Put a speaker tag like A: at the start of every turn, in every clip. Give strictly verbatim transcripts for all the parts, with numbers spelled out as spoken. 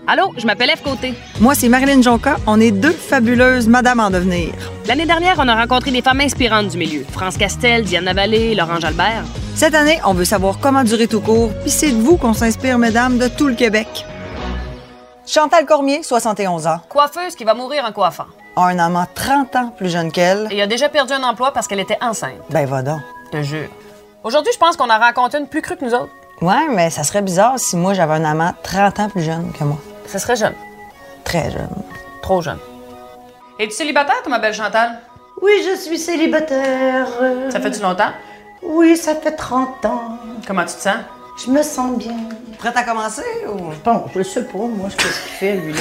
A: Allô, je m'appelle Ève Côté.
B: Moi, c'est Marilyn Jonca. On est deux fabuleuses madames en devenir.
A: L'année dernière, on a rencontré des femmes inspirantes du milieu. France Castel, Diane Lavallée, Laurent Jalbert.
B: Cette année, on veut savoir comment durer tout court, puis c'est de vous qu'on s'inspire, mesdames, de tout le Québec. Chantal Cormier, soixante et onze ans,
A: Coiffeuse qui va mourir en coiffant.
B: a un amant trente ans plus jeune qu'elle.
A: Et a déjà perdu un emploi parce qu'elle était enceinte.
B: Ben, va donc.
A: Je te jure. Aujourd'hui, je pense qu'on a rencontré une plus crue que nous autres.
B: Ouais, mais ça serait bizarre si moi, j'avais un amant trente ans plus jeune que moi.
A: Ce serait jeune.
B: Très jeune.
A: Trop jeune. Es-tu célibataire, toi, ma belle Chantal?
C: Oui, je suis célibataire.
A: Ça fait-tu longtemps?
C: Oui, ça fait trente ans.
A: Comment tu te sens?
C: Je me sens bien.
B: Prête à commencer ou...
C: Bon, je sais pas, moi, ce qu'il fait, lui, là.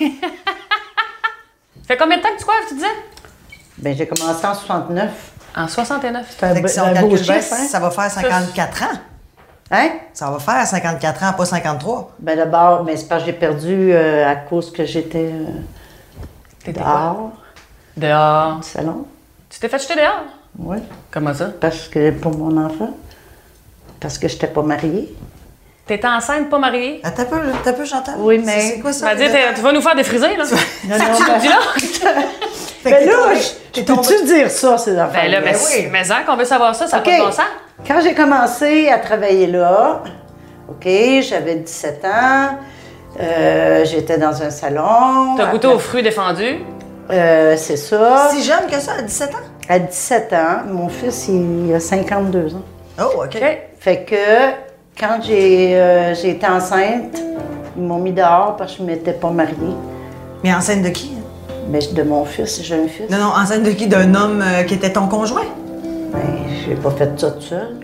A: Ça fait combien de temps que tu coiffes, tu disais?
C: Ben, j'ai commencé en soixante-neuf.
A: En soixante-neuf.
C: C'est un,
B: Fait que si on
C: un beau
B: calcule bien,
C: chiffre, hein?
B: ça va faire cinquante-quatre ans.
C: Hein?
B: Ça va faire cinquante-quatre ans, pas cinquante-trois.
C: Ben, d'abord, ben, c'est parce que j'ai perdu euh, à cause que j'étais euh,
A: T'étais
C: dehors,
A: Dehors.
C: au salon.
A: Tu t'es fait jeter dehors?
C: Oui.
A: Comment ça?
C: Parce que pour mon enfant. Parce que j'étais pas mariée.
A: T'étais enceinte, pas mariée?
B: Attends un peu, là. Attends un peu, Chantal.
C: Oui, mais-
B: C'est c'est quoi
A: Tu
B: ça?
A: m'as dit, t'es- tu vas nous faire défriser, là?
C: Non, non,
A: Tu
C: ben,
A: nous dis là?
B: Fait que
C: ben
B: t'es
C: là,
B: tombée-
C: je
B: t'es tombée-
C: peux-tu dire ça, ces enfants?
A: Ben là, mais,
B: oui.
A: mais en qu'on veut savoir ça, ça
C: OK.
A: va pas de bon sens.
C: Quand j'ai commencé à travailler là, OK, j'avais dix-sept ans, euh, j'étais dans un salon.
A: T'as goûté
C: Après-
A: aux fruits défendus.
C: Euh, c'est ça.
B: Si jeune que ça, à dix-sept ans?
C: À dix-sept ans, mon fils, il a cinquante-deux ans.
B: Oh, OK.
A: OK.
C: Fait que quand j'ai euh, j'ai été enceinte, ils m'ont mis dehors parce que je ne m'étais pas mariée.
B: Mais enceinte de qui?
C: Mais de mon fils, j'ai un fils.
B: Non, non, enceinte de qui? D'un homme euh, qui était ton conjoint?
C: Ben, j'ai pas fait ça tout seul.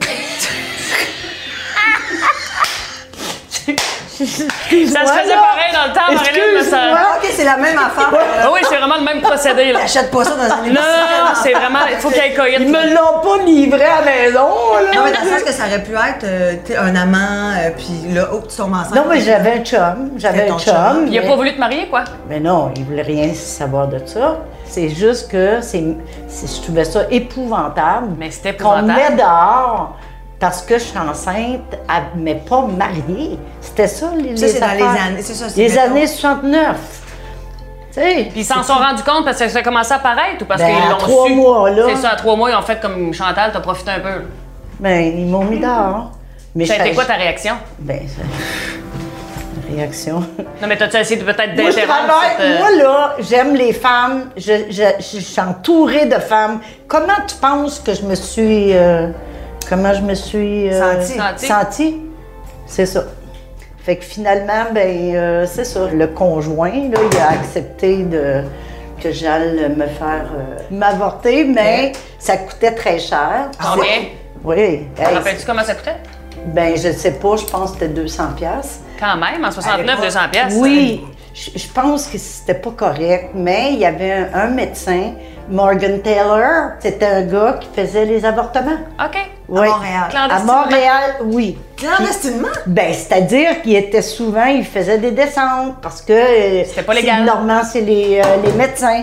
A: Ça se faisait pareil dans le temps, Marilyn, mais ça...
C: Excuse-moi.
B: Ah, OK, c'est la même affaire.
A: Ah oui, c'est vraiment le même procédé, là.
B: T'achètes pas ça dans un
A: Non,
B: épicerie.
A: non, non, c'est vraiment... Il faut qu'il y ait coït.
C: Ils me l'ont pas livré à la maison, là.
B: Non, mais dans le sens que ça aurait pu être euh, t'sais, un amant, euh, puis là, oh, tu tombes enceinte.
C: Non, mais j'avais un chum. J'avais
B: C'était
C: un
B: ton chum.
C: chum.
A: Il a
C: mais-
A: pas voulu te marier, quoi?
C: Mais non, il voulait rien savoir de ça. C'est juste que c'est, c'est- je trouvais ça épouvantable.
A: Mais c'était
C: Qu'on me
A: épouvantable.
C: met dehors parce que je suis enceinte, à- mais pas mariée. C'était ça, les,
B: Ça, c'est dans les
C: affaires.
B: années- c'est ça, c'est
C: Les
B: mettons-
C: années soixante-neuf. Tu sais.
A: Puis ils s'en sont rendus compte parce que ça a commencé à paraître ou parce
C: Ben,
A: qu'ils
C: à
A: l'ont
C: trois
A: su?
C: mois, là.
A: C'est ça, à trois mois, ils ont fait comme Chantal, t'as profité un peu.
C: Ben, ils m'ont mis dehors. Mais
A: Ça a
C: je-
A: été quoi ta réaction?
C: Ben, ça... Réaction.
A: Non, mais t'as-tu essayé de peut-être
C: Moi, je
A: d'interrompre
C: travaille.
A: cette, euh,
C: Moi, là, j'aime les femmes. Je, je, je suis entourée de femmes. Comment tu penses que je me suis. euh, comment je me suis. euh,
B: Sentie.
A: Sentie.
C: sentie? C'est ça. Fait que finalement, ben, euh, c'est ça. Le conjoint, là, il a accepté de, que j'aille me faire euh, m'avorter, mais ça coûtait très cher.
A: Combien?
C: Oui.
A: Te
C: Hey,
A: rappelles-tu comment ça coûtait?
C: ben, je sais pas, je pense que c'était deux cents piastres.
A: Quand même, en
B: À
A: soixante-neuf,
B: l'époque.
A: deux cents piastres.
C: Oui, je, je pense que c'était pas correct, mais il y avait un, un médecin, Morgan Taylor, c'était un gars qui faisait les avortements.
A: OK.
C: Oui.
B: Montréal.
C: À
A: Clandestinement.
C: Montréal, oui.
B: Clandestinement?
C: Ben, c'est-à-dire qu'il était souvent, il faisait des descentes parce que euh,
A: C'était pas
C: c'est-
A: légal.
C: Normalement, c'est les, euh, les médecins.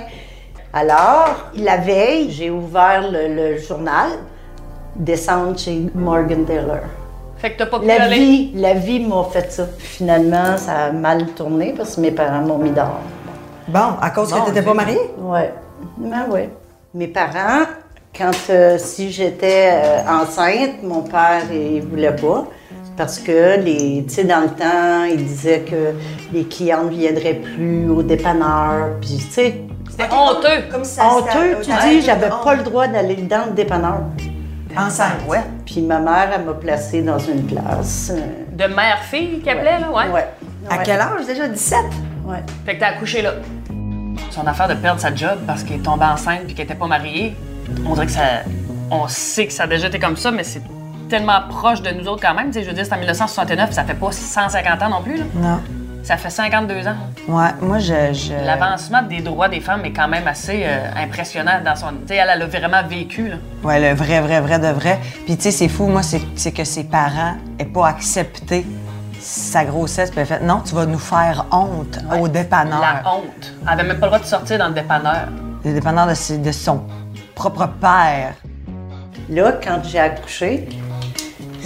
C: Alors, la veille, j'ai ouvert le, le journal, descendre chez Morgan Taylor.
A: Fait que t'as pas pu
C: La
A: aller.
C: vie, la vie m'a fait ça. Finalement, ça a mal tourné parce que mes parents m'ont mis dehors.
B: Bon, à cause
A: Bon,
B: que t'étais
A: Dieu.
B: pas mariée?
C: Ouais. Ben ouais. Mes parents, quand euh, si j'étais euh, enceinte, mon père il voulait pas parce que les, tu sais, dans le temps, il disait que les clients ne viendraient plus au dépanneur, puis tu sais,
A: C'était honteux.
B: Comme ça.
C: honteux, tu dis, j'avais pas le droit d'aller dans le dépanneur.
B: Enceinte.
A: Ouais.
C: Puis ma mère, elle m'a placée dans une classe. euh,
A: De mère-fille qui appelait, là, ouais.
C: Ouais.
B: À
C: Ouais.
B: quel âge déjà? dix-sept?
C: Ouais.
A: Fait que t'as accouché là. Son affaire de perdre sa job parce qu'elle est tombée enceinte puis qu'elle était pas mariée, on dirait que ça. On sait que ça a déjà été comme ça, mais c'est tellement proche de nous autres quand même. Tu sais, je veux dire, c'est en mille neuf cent soixante-neuf, ça fait pas cent cinquante ans non plus, là.
B: Non.
A: Ça fait cinquante-deux ans.
B: Ouais, moi, je... je...
A: L'avancement des droits des femmes est quand même assez euh, impressionnant dans son. Tu sais, elle, elle a vraiment vécu, là.
B: Ouais, le vrai, vrai, vrai de vrai. Puis, tu sais, c'est fou, moi, c'est c'est que ses parents aient pas accepté sa grossesse. Puis, elle a fait, non, tu vas nous faire honte au dépanneur.
A: La honte. Elle avait même pas le droit de sortir dans le dépanneur.
B: Le dépanneur de, ses- de son propre père.
C: Là, quand j'ai accouché,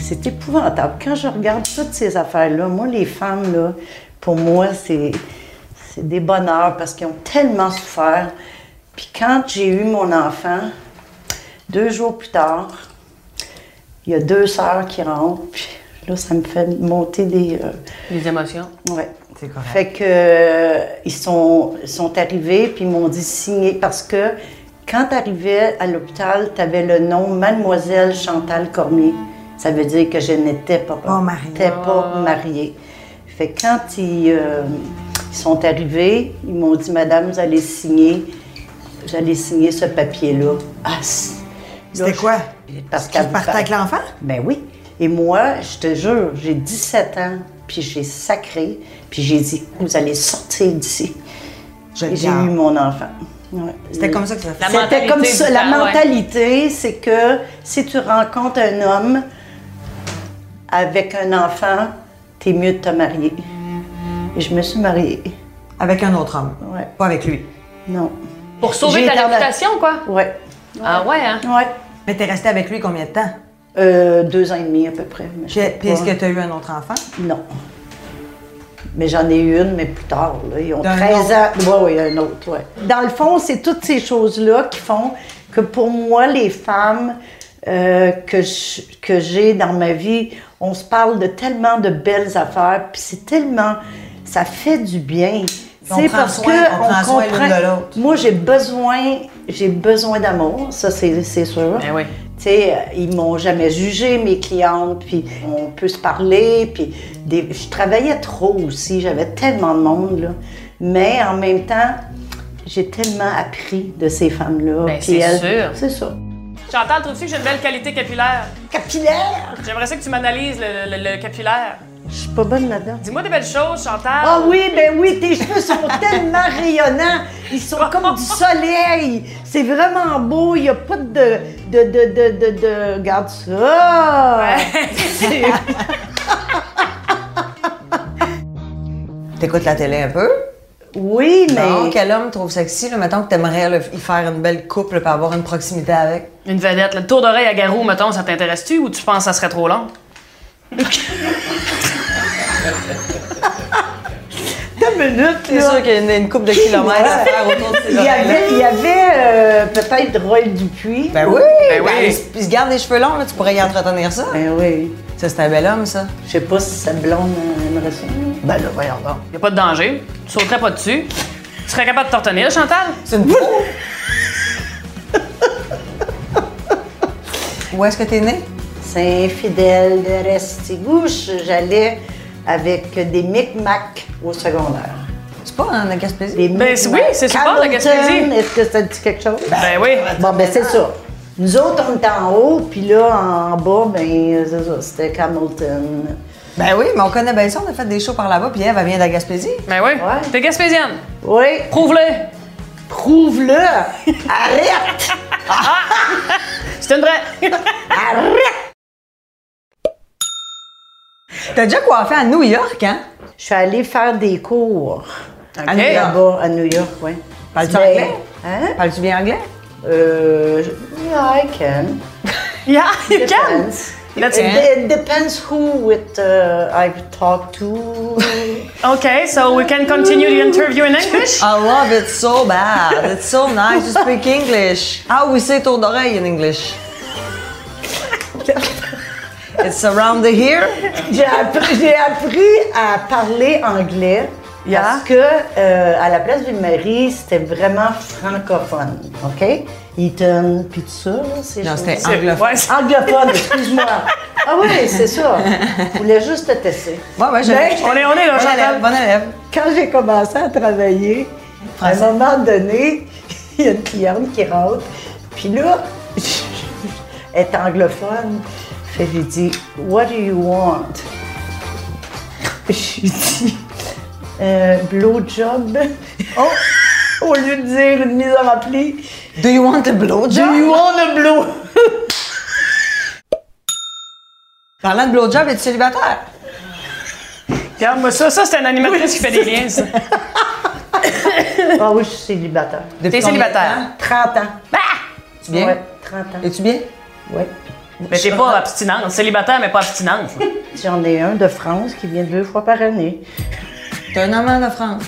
C: c'est épouvantable. Quand je regarde toutes ces affaires-là, moi, les femmes, là, pour moi, c'est, c'est des bonheurs parce qu'ils ont tellement souffert. Puis quand j'ai eu mon enfant, deux jours plus tard, il y a deux sœurs qui rentrent, puis là, ça me fait monter des... Euh...
A: Les émotions.
C: Oui.
B: C'est correct.
C: Fait que, euh, ils sont, sont arrivés, puis ils m'ont dit signer, parce que quand tu arrivais à l'hôpital, tu avais le nom Mademoiselle Chantal Cormier. Ça veut dire que je n'étais pas,
B: Pas mariée.
C: n'étais pas mariée. Fait que quand ils, euh, ils sont arrivés, ils m'ont dit, Madame, vous allez signer, vous allez signer ce papier-là. Ah, c'est-
B: C'était
C: là,
B: quoi?
C: je- Parce
B: Tu
C: qu'elle
B: partais avec l'enfant?
C: Ben oui. Et moi, je te jure, j'ai dix-sept ans, puis j'ai sacré, puis j'ai dit, vous allez sortir d'ici.
B: Je le
C: Et j'ai
B: garde.
C: eu mon enfant. Ouais.
B: C'était comme ça que ça fait.
A: La
C: C'était
A: mentalité
C: comme
A: du
C: ça.
A: temps,
C: La
A: ouais.
C: mentalité, c'est que si tu rencontres un homme avec un enfant, t'es mieux de te marier. Et je me suis mariée.
B: Avec un autre homme.
C: Ouais.
B: Pas avec lui.
C: Non.
A: Pour sauver
C: J'ai
A: ta
C: été en-
A: réputation, quoi.
C: Ouais.
A: Ah ouais, hein?
C: Ouais.
B: Mais t'es resté avec lui combien de temps?
C: Euh, deux ans et demi à peu près. mais je
B: Puis
C: sais
B: puis est-ce
C: pas.
B: que tu as eu un autre enfant?
C: Non. Mais j'en ai eu une, mais plus tard. Là. Ils ont
B: D'un
C: treize
B: autre?
C: ans. Oui, oui, un autre, oui. Dans le fond, c'est toutes ces choses-là qui font que pour moi, les femmes euh, que, je- que j'ai dans ma vie, on se parle de tellement de belles affaires, puis c'est tellement... Ça fait du bien.
B: On
C: C'est
B: prend
C: parce
B: soin-
C: que
B: on prend soin l'une de l'autre.
C: Moi, j'ai besoin, j'ai besoin d'amour, ça c'est c'est sûr.
A: Ben oui.
C: Tu sais, ils m'ont jamais jugé, mes clientes, puis on peut se parler, puis des- je travaillais trop aussi, j'avais tellement de monde, là. Mais en même temps, j'ai tellement appris de ces femmes-là.
A: Ben,
C: puis
A: c'est
C: elles-
A: sûr.
C: C'est ça.
A: Chantal, trouves-tu que j'ai une belle qualité capillaire?
C: Capillaire!
A: J'aimerais ça que tu m'analyses le, le- le capillaire.
C: Je suis pas bonne là-dedans.
A: Dis-moi des belles choses, Chantal.
C: Ah oui, ben oui, tes cheveux sont tellement rayonnants. Ils sont comme du soleil. C'est vraiment beau. Il n'y a pas de... de, de, de, de, de... Regarde ça. C'est-
B: T'écoutes la télé un peu?
C: Oui, mais...
B: Non, quel homme trouve sexy, là, mettons que t'aimerais là, y faire une belle couple, là, puis avoir une proximité avec?
A: Une vedette. Le tour d'oreille à Garou, mettons, ça t'intéresse-tu ou tu penses que ça serait trop long?
C: Deux minutes,
B: C'est
C: là.
B: sûr qu'il y a une, une couple de kilomètres à faire autour de ces
C: Il y
B: oreilles-là.
C: avait, il y avait euh, peut-être Roy Dupuis.
B: Ben oui!
A: Ben oui.
B: il se- il se garde les cheveux longs, là, tu pourrais y entretenir ça.
C: Ben oui.
B: Ça, c'est un bel homme, ça.
C: Je sais pas si sa blonde euh, aimerait ça.
B: Ben là, voyons donc.
A: Y a pas de danger. Tu sauterais pas dessus. Tu serais capable de t'en retenir, Chantal?
B: C'est une boule! Où est-ce que t'es né?
C: Saint-Fidèle de Restigouche, j'allais avec des micmacs au secondaire.
B: C'est pas en Gaspésie?
C: Des
A: Ben,
C: Micmacs.
A: oui, c'est super, la Gaspésie.
C: Hamilton, est-ce que ça te dit quelque chose?
A: Ben oui.
C: Bon, ben c'est ça. Nous autres, on était en haut, puis là, en bas, ben c'est ça, c'était Hamilton.
B: Ben oui, mais on connaît bien ça, on a fait des shows par là-bas, puis Ève, elle vient de la Gaspésie.
A: Ben oui.
C: Ouais.
A: T'es gaspésienne.
C: Oui,
A: Prouve-le.
C: prouve-le! Arrête!
A: C'est une vraie.
C: Arrête!
B: T'as déjà coiffé à New York, hein?
C: Je suis allée faire des cours
B: À New York.
C: là-bas, à New York, oui.
B: Parles-tu
C: Ben,
B: anglais?
C: Hein?
B: Parles-tu bien anglais?
C: Euh, je- yeah, I can.
A: Yeah, you can.
C: Depends.
A: Let's-
C: It, it depends who with uh, I've talked to.
A: Okay, so we can continue the interview in English?
B: I love it so bad. It's so nice to speak English. How we say tour d'oreille in English? It's around the here.
C: J'ai appris, j'ai appris à parler anglais
B: Yeah.
C: parce que euh, à la place d'une Marie, c'était vraiment francophone, ok? Eton, puis tout ça, là, c'est
B: Non, c'était
A: C'est-
B: anglophone.
A: ouais, c'est-
C: anglophone, excuse-moi. Ah oui, c'est ça. Je voulais juste te tester.
B: Ouais, ouais, je
C: Mais-
A: On est, on est là,
B: Bonne élève,
A: Chantal.
B: bonne élève.
C: Quand j'ai commencé à travailler, à un
B: Français.
C: moment donné, il y a une cliente qui rentre, puis là, elle est anglophone. Fait que j'ai dit, What do you want? J'ai dit, euh, blowjob. Oh! Au lieu de dire une mise en rappli,
B: Do you want a blowjob?
C: Do you want a blow?
B: Parlant de blowjob, es-tu célibataire?
A: Regarde-moi ça. Ça, c'est une animatrice qui fait des liens, ça.
C: Ah oui, je suis célibataire.
B: Depuis
A: T'es
B: combien de
A: célibataire.
B: temps?
C: trente ans.
A: Ah!
B: Es-tu bien?
C: Ouais, trente ans.
B: Es-tu bien?
C: Ouais.
A: Mais t'es pas abstinente. Célibataire, mais pas abstinente.
C: J'en ai un de France qui vient deux fois par année.
B: T'es un amant de France.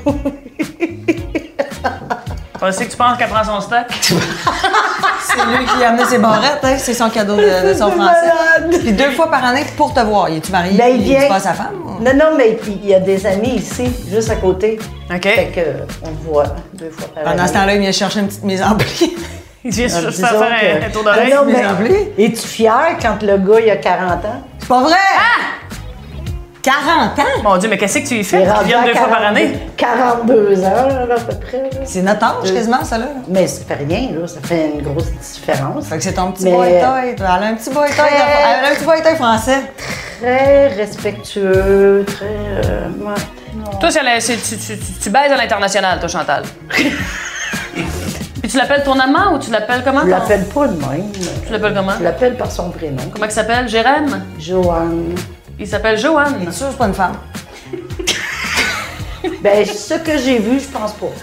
A: C'est que tu penses qu'elle prend son stock?
B: C'est lui qui a amené ses barrettes, hein? C'est son cadeau de, de son français. Puis deux fois par année pour te voir. Il est-tu marié?
C: Ben, il vient.
B: C'est pas sa femme? Ou?
C: Non, non, mais puis il y a des amis ici, juste à côté.
A: OK.
C: Fait que, euh, on le voit deux fois par année.
B: Pendant ce temps-là, il vient chercher une petite mise en pli.
A: Il vient
C: Alors,
A: juste
C: disons
A: faire un,
C: que-
A: un tour d'oreille.
C: Ah non,
B: mise
C: mais
B: en pli.
C: es-tu fier quand le gars, il a quarante ans?
B: C'est pas vrai! quarante ans?
A: Mon Dieu, mais qu'est-ce que tu y
C: Il
A: fais?
C: est
A: Tu
C: rendu
A: viens
C: à
A: deux fois par
C: quarante-deux
A: année?
C: quarante-deux ans, là, à peu près. là.
B: C'est notre âge, quasiment, ça, là.
C: Mais ça fait rien, là. Ça fait une grosse différence.
B: Fait que c'est ton petit
C: Mais-
B: boy-toy. Elle a un petit boy-toy.
C: Très-
B: Elle a un petit boy-toy français.
C: Très respectueux, très... euh, ouais, non.
A: Toi, c'est la- c'est- tu, tu, tu, tu baises à l'international, toi, Chantal. Puis tu l'appelles ton amant ou tu l'appelles comment?
C: Je
A: ton-
C: l'appelle pas de même.
A: Tu l'appelles comment?
C: Je l'appelle par son prénom.
A: Comment il s'appelle? Jérém?
C: Joanne.
A: Il s'appelle Joanne.
B: C'est sûr, c'est pas une femme.
C: Ben, ce que j'ai vu, je pense pas.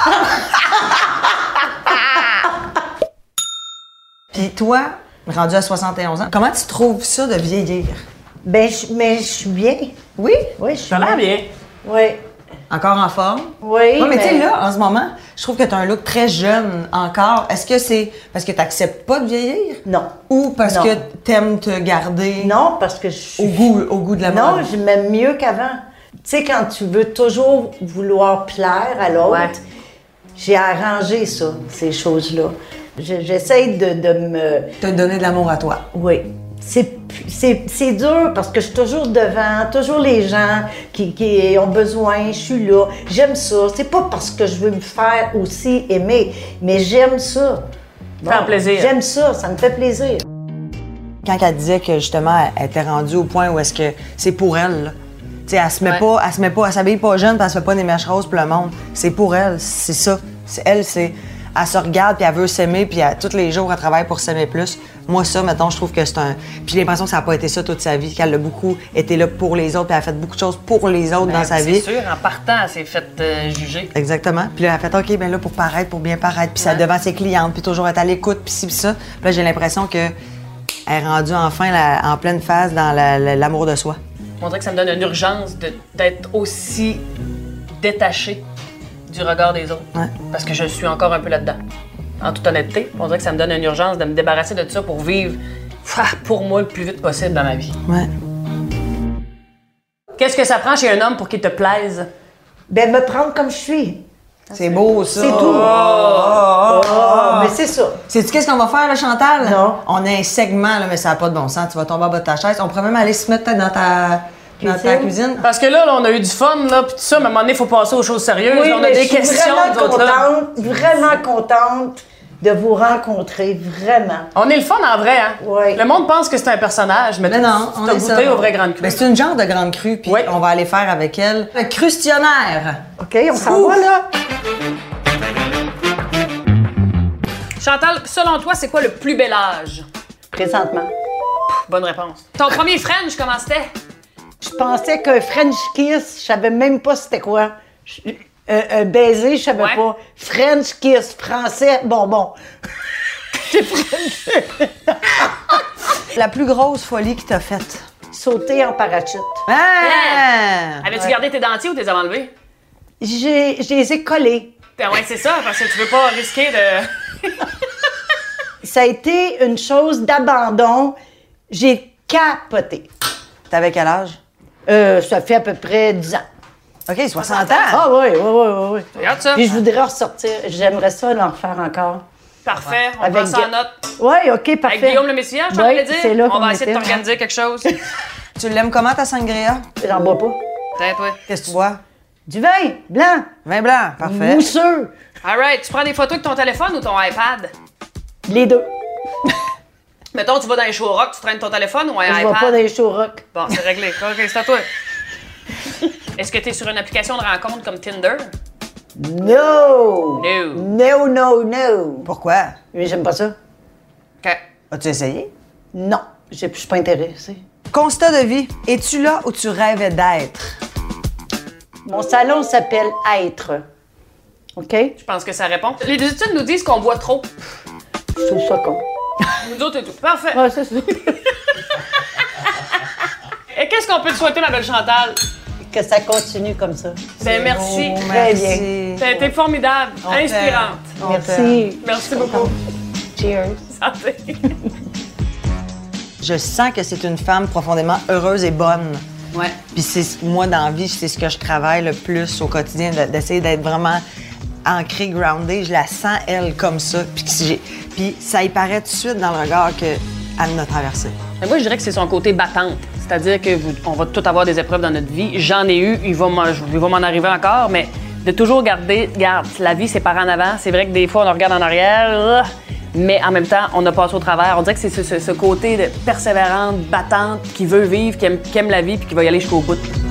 B: Puis toi, rendu à soixante et onze ans, comment tu trouves ça de vieillir?
C: Ben, je- mais je suis bien.
B: Oui?
C: Oui, je suis
A: Ça a l'air bien.
C: Oui.
B: Encore en forme?
C: Oui,
B: Non, mais, tu sais,
C: mais-
B: là, en ce moment, je trouve que tu as un look très jeune encore. Est-ce que c'est parce que tu n'acceptes pas de vieillir?
C: Non.
B: Ou parce
C: Non.
B: que tu aimes te garder
C: Non, parce que je suis...
B: au goût, au goût de la
C: Non,
B: mode?
C: je m'aime mieux qu'avant. Tu sais, quand tu veux toujours vouloir plaire à l'autre,
A: Ouais.
C: j'ai arrangé ça, ces choses-là. Je- J'essaie de, de me...
B: Te donner de l'amour à toi.
C: Oui. C'est c'est- c'est dur parce que je suis toujours devant, toujours les gens qui, qui ont besoin, je suis là. J'aime ça. C'est pas parce que je veux me faire aussi aimer, mais j'aime ça.
A: Faire plaisir.
C: J'aime ça, ça me fait plaisir.
B: Quand elle disait que justement, elle était rendue au point où est-ce que c'est pour elle, là. Tu sais, elle se met
A: Ouais.
B: pas, elle se met pas, elle s'habille pas jeune, puis elle se fait pas des mèches roses pour le monde. C'est pour elle, c'est ça. C'est elle, c'est, elle se regarde puis elle veut s'aimer puis elle- tous les jours elle travaille pour s'aimer plus. Moi ça, mettons, je trouve que c'est un. Puis j'ai l'impression que ça n'a pas été ça toute sa vie, qu'elle a beaucoup été là pour les autres puis elle a fait beaucoup de choses pour les autres dans sa vie.
A: C'est sûr, en partant, elle s'est faite euh, juger.
B: Exactement. Puis là, elle a fait OK, ben là pour paraître, pour bien paraître, puis ça
A: Ouais.
B: devant ses clientes, puis toujours être à l'écoute, puis ci, puis ça. Puis là, j'ai l'impression que elle est rendue enfin la- en pleine phase dans la- la- l'amour de soi.
A: On dirait que ça me donne une urgence de- d'être aussi détachée du regard des autres.
B: Ouais.
A: Parce que je suis encore un peu là-dedans. En toute honnêteté, on dirait que ça me donne une urgence de me débarrasser de ça pour vivre ah, pour moi le plus vite possible dans ma vie.
B: Ouais.
A: Qu'est-ce que ça prend chez un homme pour qu'il te plaise?
C: Ben, me prendre comme je suis.
B: C'est beau, ça.
C: C'est tout. Oh, mais c'est ça.
B: Sais-tu qu'est-ce qu'on va faire, là, Chantal?
C: Non.
B: On a un segment, là, mais ça n'a pas de bon sens. Tu vas tomber en bas de ta chaise. On pourrait même aller se mettre peut-être dans ta, dans ta
C: Cuisine.
B: cuisine.
A: Parce que là, là, on a eu du fun, là, puis tout ça, mais à un moment donné, il faut passer aux choses sérieuses.
C: Oui,
A: Là, on a
C: mais
A: des
C: je suis
A: questions,
C: vraiment
A: nous autres, là.
C: contente, vraiment contente de vous rencontrer, vraiment.
A: On est le fun en vrai, hein?
C: Oui.
A: Le monde pense que c'est un personnage, mais
B: Mais non, on
A: t'as
B: est
A: goûté
B: ça.
A: au vrai grande cru.
B: Ben, c'est une genre de grande crue, puis
A: Oui.
B: on va aller faire avec elle le crustionnaire.
C: OK, on s'en va, là?
A: Chantal, selon toi, c'est quoi le plus bel âge?
C: Présentement.
A: Bonne réponse. Ton premier French, comment c'était?
C: Je pensais qu'un French kiss, je savais même pas c'était quoi. Je- Un, un baiser, je savais
A: Ouais.
C: pas. French kiss, français, bonbon. J'ai French.
B: La plus grosse folie que t'as faite.
C: Sauter en parachute.
B: Ah!
A: Avais-tu gardé tes dentiers ou t'es enlevés?
C: J'ai, je les ai collés.
A: Ben ouais, c'est ça, parce que tu veux pas risquer de...
C: Ça a été une chose d'abandon. J'ai capoté.
B: T'avais quel âge?
C: Euh, ça fait à peu près dix ans.
B: OK, soixante ans.
C: Ah oui, oui, oui, oui, oui.
A: Regarde ça.
C: Puis je voudrais ressortir. J'aimerais ça l'en refaire encore.
A: Parfait, on
C: Avec
A: prend ça en
C: Gu-
A: note.
C: Oui, OK, parfait.
A: Avec Guillaume le Messia, je
C: Oui,
A: t'en dire.
C: c'est là
A: On
C: qu'on
A: va essayer de
C: était,
A: t'organiser quelque chose.
B: Tu l'aimes comment, ta sangria?
C: J'en bois pas.
A: Peut-être, oui.
B: Qu'est-ce que tu bois?
C: Du vin blanc,
B: Vin blanc, parfait.
C: mousseux,
A: All right, tu prends des photos avec ton téléphone ou ton iPad?
C: les deux.
A: Mettons, tu vas dans les show rock, tu traînes ton téléphone ou un
C: Je
A: iPad?
C: vais pas dans les show rock.
A: Bon, c'est réglé. OK, c'est à toi. Est-ce que tu es sur une application de rencontre comme Tinder?
C: No!
A: No.
C: No, no, no.
B: Pourquoi?
C: Mais j'aime pas ça.
A: OK.
B: As-tu essayé?
C: Non, j'ai- je suis pas intéressée.
B: Constat de vie. Es-tu là où tu rêvais d'être?
C: Mon salon s'appelle Être. OK?
A: Je pense que ça répond. Les études nous disent qu'on boit trop.
C: Je trouve ça con.
A: Nous autres et tout. Parfait.
C: Ouais, c'est ça.
A: Et qu'est-ce qu'on peut te souhaiter, ma belle Chantal?
C: Que ça continue comme ça.
A: Ben merci.
B: Oh,
C: Très
B: merci.
A: T'as été formidable,
B: On
A: inspirante.
B: t'aime. On
C: Merci.
A: Merci beaucoup.
C: Cheers.
A: Santé.
B: Je sens que c'est une femme profondément heureuse et bonne.
A: Ouais.
B: Puis c'est moi, dans la vie, c'est ce que je travaille le plus au quotidien, de- d'essayer d'être vraiment ancrée, groundée. Je la sens, elle, comme ça. Puis, que si j'ai- puis ça y paraît tout de suite dans le regard qu'elle m'a traversé.
A: Mais moi, je dirais que c'est son côté battante. C'est-à-dire qu'on va tous avoir des épreuves dans notre vie. J'en ai eu, il va m'en il va m'en arriver encore, mais de toujours garder, regarde, la vie, c'est par en avant. C'est vrai que des fois, on regarde en arrière, mais en même temps, on a passé au travers. On dirait que c'est ce, ce- ce côté de persévérante, battante, qui veut vivre, qui aime, qui aime la vie puis qui va y aller jusqu'au bout.